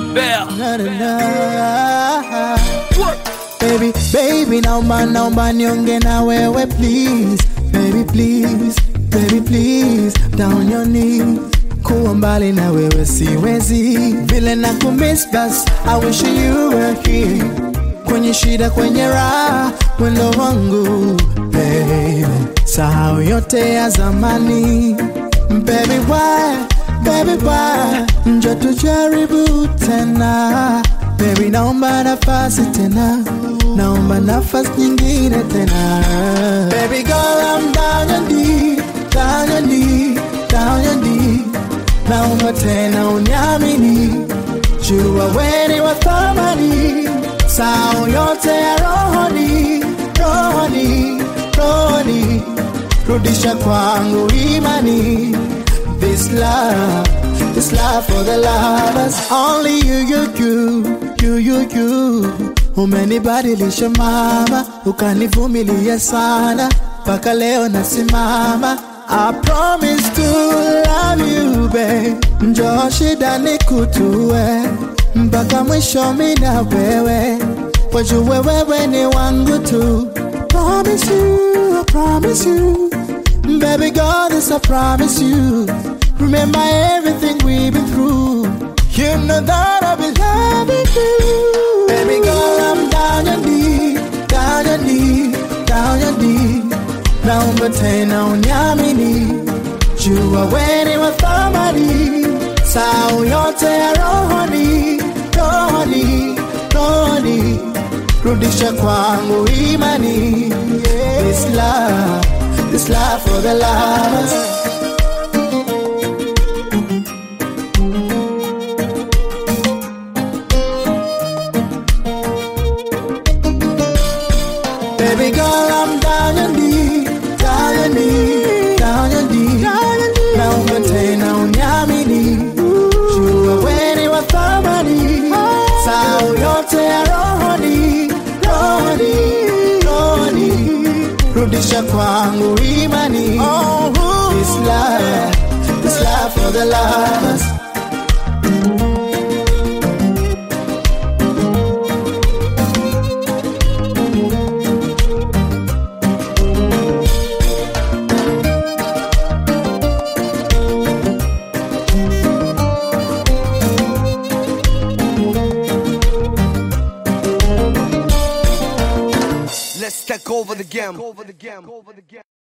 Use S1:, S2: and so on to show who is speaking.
S1: Bear.
S2: Na, na, na. Baby, naomba nionge na wewe please. Baby please, down your knees. Kuwa mbali na wewe siwezi, vile na kumiss bas, I wish you were here. Kwenye shida, kwenye raha, wendo wangu baby. Sahau yote ya zamani. Baby why, njoo tujaribu tena. Baby naomba nafasi tena, naomba nafasi nyingine tena. Baby girl, I'm down your knee, down your knee, down your knee. Naomba tena uniamini, jua wewe ni wa thamani. Sahau yote ya rohoni, rohoni, rohoni. Rudisha kwangu imani. This love for the lovers. Only you. Umenibadilisha mama, ukanivumilia sana, mpaka leo nasimama. I promise to love you babe. Njoo shida nikutue, mpaka mwisho mimi na wewe. Wajue wewe ni wangu tu. I promise you. Baby girl, this I promise you. Remember everything we've been through. You know that I'll be loving you. Baby girl, I'm down your knee, down your knee, down your knee. Naomba tena uniamini, jua wewe ni wa thamani. Sahau yote ya rohoni, rohoni, rohoni. Rudisha kwangu imani. This love for the lovers. Baby girl, I'm down your knee, down your knee, down your knee. Naomba tena uniamini, jua wewe ni wa thamani. Sahau yote ya rohoni, rohoni, rohoni. Rudisha kwangu imani. This love for the lovers.
S1: Let's take over the game.